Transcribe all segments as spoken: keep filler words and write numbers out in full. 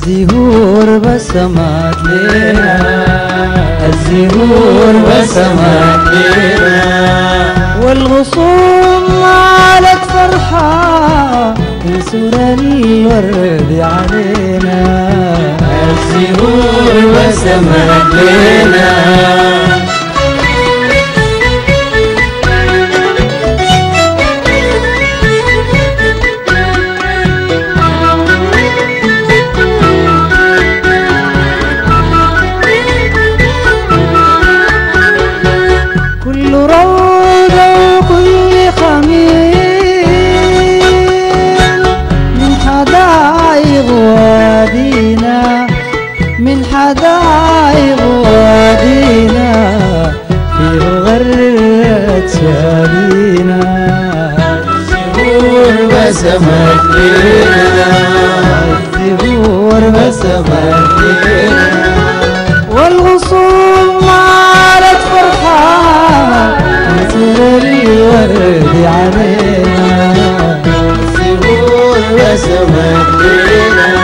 الزهور بسمات لنا، الزهور بسمات لنا، والغصون مالت فرحة تنثر الورد علينا، الزهور بسمات لنا. كل روضة وكل خميل من حدائق وادينا، من حدائق وادينا فيه غرة شادينا، الزهور بسمت لنا، الزهور بسمت لنا، والغصون مالت فرحة تنثر الورد علينا، الزهور بسمت لنا.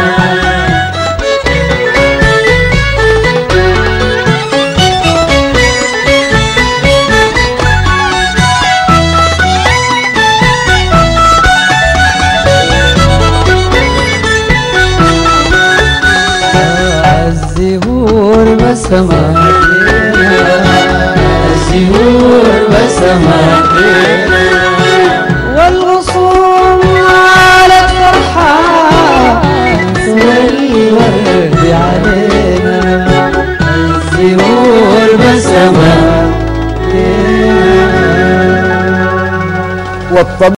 الزهور بسمت لنا، الزهور بسمت لنا، والغصون مالت فرحة تنثر الورد علينا، الزهور بسمت لنا.